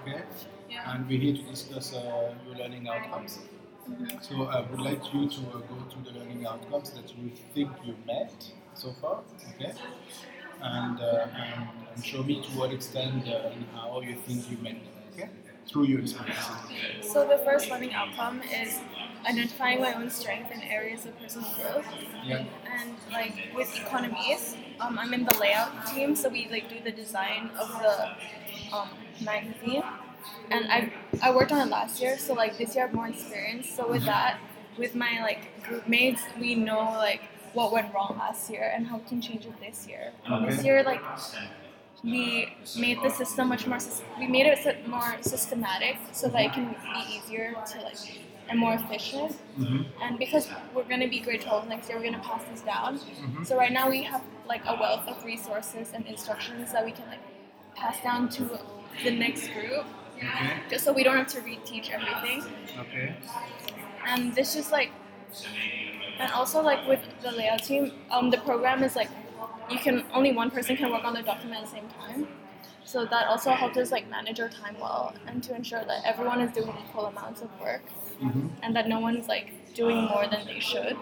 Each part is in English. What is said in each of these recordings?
Okay, Yeah. and we're here to discuss your learning outcomes. So I would like you to go through the learning outcomes that you think you met so far, okay, and show me to what extent and how you think you met them, okay, through your experiences. So the first learning outcome is identifying my own strength in areas of personal growth. Yeah. And like with economies, I'm in the layout team, so we like do the design of the magazine. And I worked on it last year, so like this year I have more experience. So with that, with my like group mates, we know like what went wrong last year and how we can change it this year. And this Okay. year, like we made the system much more. We made it more systematic so that it can be easier to like and more efficient. And because we're going to be grade 12 next year, we're going to pass this down. So right now we have like a wealth of resources and instructions that we can like pass down to the next group, Okay. just so we don't have to reteach everything. Okay. And this just like, and also like with the layout team, the program is like you can only one person can work on the document at the same time. So that also helped us like manage our time well and to ensure that everyone is doing equal amounts of work and that no one's like doing more than they should.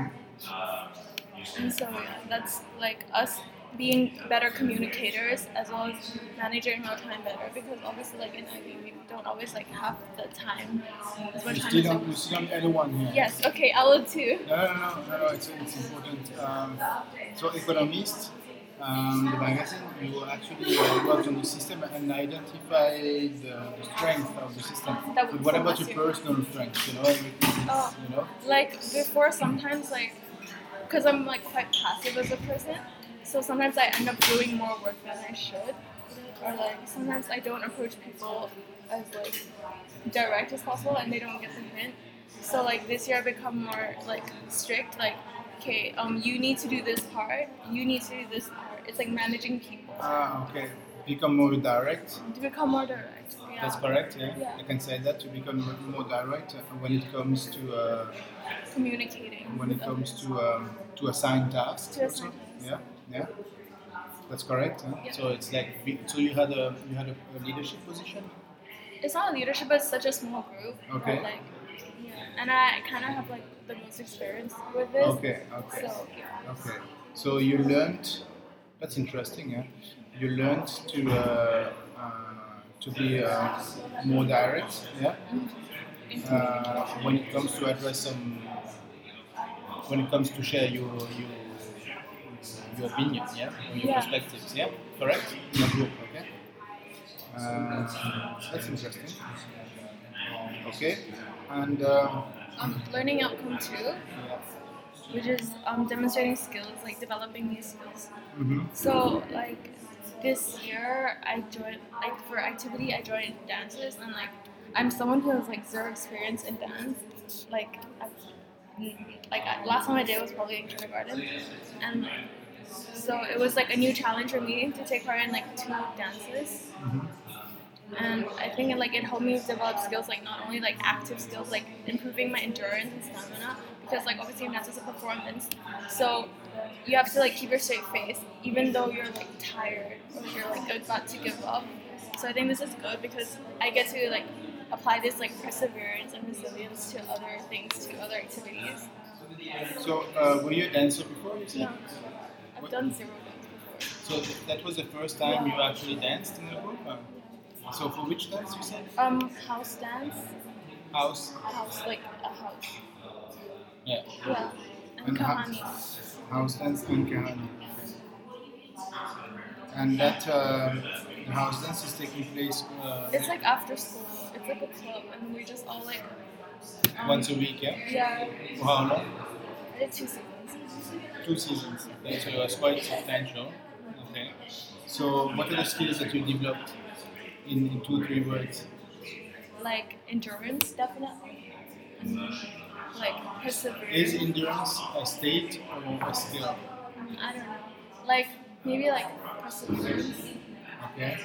And so yeah, that's like us being better communicators as well as managing our time better because obviously like in IB we don't always like have the time as much time as You still don't anyone here. yes, okay, I will too. No, it's important. So economist, the magazine, you actually worked on the system and identified the strength of the system. That But was what from about last your year. personal strengths? Everything is, Like before sometimes like because I'm like quite passive as a person, so sometimes I end up doing more work than I should, or like sometimes I don't approach people as like direct as possible and they don't get the hint. So like this year I become more like strict, like okay, you need to do this part, you need to do this part. It's like managing people Okay. Become more direct. to become more direct. Yeah. That's correct. Yeah. Yeah. I can say that to become more direct when it comes to Communicating. when it comes to assign tasks. To Also. assign tasks. Yeah. Yeah. That's correct. Huh? Yeah. So it's like so you had a leadership position. It's not leadership, but it's such a small group. Okay. But, like, yeah. And I kind of have like the most experience with this. Okay. Okay. So yeah. Okay. So you learned. That's interesting. Yeah. You learned to be more direct. Yeah. When it comes to address some, when it comes to share your opinion, yeah, or your Yeah. perspectives, yeah, correct? In a group, okay. That's interesting. Okay, and Learning outcome two, yeah. which is demonstrating skills, like developing new skills. Mm-hmm. So like this year, I joined like for activity, I joined dances, and like I'm someone who has like zero experience in dance. Last time I did was probably in kindergarten, and so it was like a new challenge for me to take part in like two dances. And I think it helped me develop skills like not only like active skills like improving my endurance and stamina because like obviously dance is a performance, so you have to like keep your straight face even though you're like tired or you're like about to give up. So I think this is good because I get to like apply this like perseverance and resilience to other things, to other activities. So were you a dancer before? You said. No, I've done zero dance before. So that was the first time you actually danced in a group. So for which dance you said? House dance. House. House, like a house. Yeah. Yeah. And Kahani. House dance and Kahani. And that the house dance is taking place It's like after school. It's like a club, and we just all like. Once a week, yeah? Yeah. For how long? I did 2 seasons. 2 seasons. Okay, so it was quite substantial. Okay. So what are the skills that you developed in 2, 3 words? Like endurance, definitely. And like perseverance. Is endurance a state or a skill? I don't know. Like maybe like perseverance. Okay.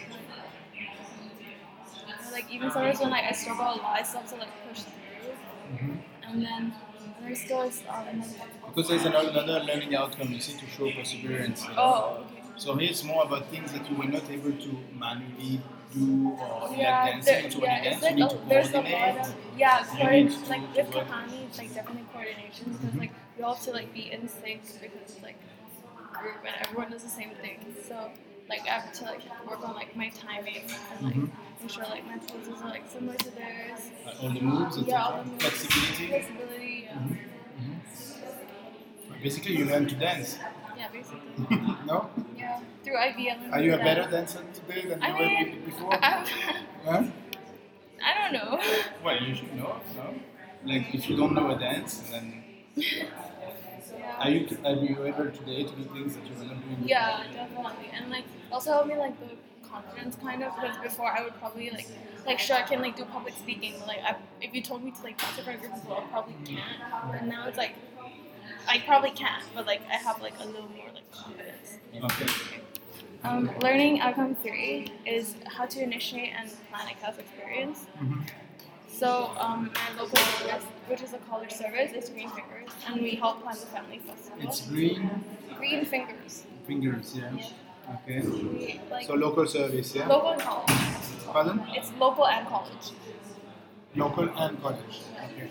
Like even sometimes when like I struggle a lot, I still have to like push through. And then other skills. Because there's another learning outcome, you see, to show perseverance. Oh, okay. So here it's more about things that you were not able to manually do or like Yeah, dancing? So when you it's dance, you need to there's a coordinate. lot of You need like to with work. Kahani, it's like definitely coordination because like we all have to like be in sync because it's like a group and everyone does the same thing. So like I have to like work on like my timing and like make sure like my poses are like similar to theirs. All the moves, Yeah, all etc. the moves, Flexibility. flexibility. Yeah, Basically, you learn to dance. yeah, basically. No? Yeah, through IBM. Are you a Yeah. better dancer today than you were before? Huh? I don't know. Well, you should know. No? Like if you don't know a dance, then Yeah. are you able today to do things that you were not doing? Yeah, definitely. And like also helped me like the confidence kind of because before I would probably like sure I can like do public speaking, but like if you told me to like dance in front of a group of people, I probably can't. And now it's like I probably can't, but like I have like a little more like confidence. Okay. Learning outcome theory is how to initiate and plan a CAS experience. So my local service, which is a college service, is Green Fingers, and we help plan the family festival. It's green Green Fingers. fingers, yeah. Yeah. Okay. We, like, So local service, yeah. local and college. Pardon? It's local and college. Local and college. Okay.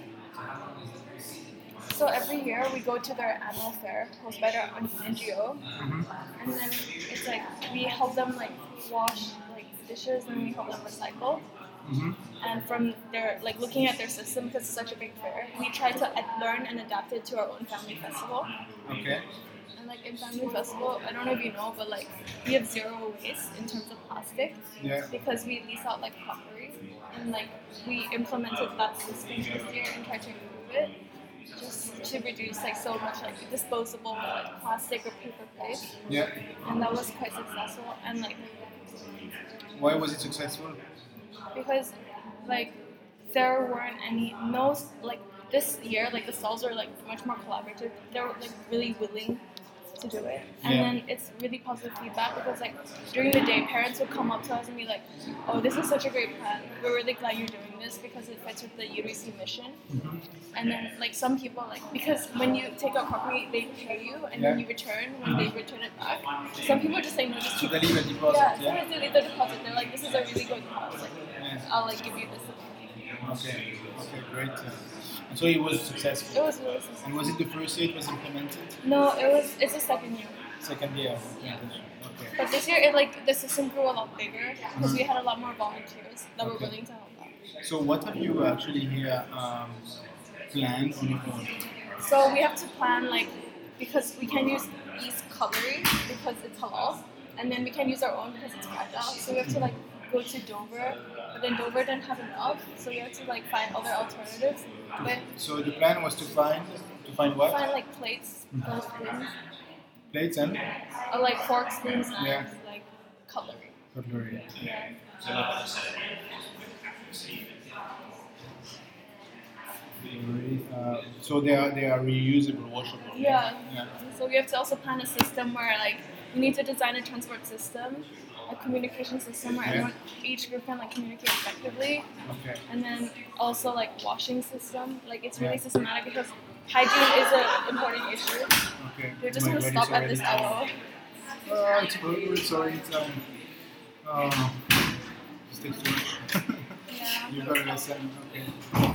So every year we go to their annual fair hosted by their NGO, and then it's like we help them like wash like dishes and we help them recycle. And from their like looking at their system because it's such a big fair, we try to learn and adapt it to our own family festival. Okay. And like in family festival, I don't know if you know, but like we have zero waste in terms of plastic Yeah. because we lease out like cutlery and like we implemented that system this year and tried to improve it just to reduce like so much like disposable like plastic or paper plate. Yeah. And that was quite successful and like Why was it successful? because like there weren't any no like this year like the stalls are like much more collaborative. They were like really willing to do it, and Yeah. then it's really positive feedback because like during the day parents would come up to us and be like, oh, this is such a great plan, we're really glad you're doing this because it fits with the UBC mission. And then like some people like because when you take out property they pay you and then you return when they return it back. Some people just say no, just So keep they leave a deposit, yeah, yeah? sometimes they leave the deposit. They're like, this is a really good cause. Like, Yeah. I'll like give you this. Okay. Okay, great. And so it was successful. It was really successful. And was it the first year it was implemented? No, it's the second year. Second year of implementation. Okay. But this year, it like the system grew a lot bigger because we had a lot more volunteers that were willing to help out. So what have you actually here planned on your own? So we have to plan like because we can use East cutlery because it's halal, and then we can use our own because it's fragile. So we have to like go to Dover, but then Dover didn't have enough, so we have to like find other alternatives. But So the plan was to find what? find like plates, or spoons, Plates and or like forks, spoons, knives, Yeah. like cutlery. cutlery. Yeah. So they are reusable, washable. Yeah. Yeah. So we have to also plan a system where like we need to design a transport system, a communication system where everyone, each group can like communicate effectively, Okay. and then also like washing system. Like it's really Yeah. systematic because hygiene is an important issue. Okay. We're just My gonna God, stop at it's this already hour. time. Oh, it's good. Sorry, it's oh, this takes too much. Yeah. You got a lesson. Okay.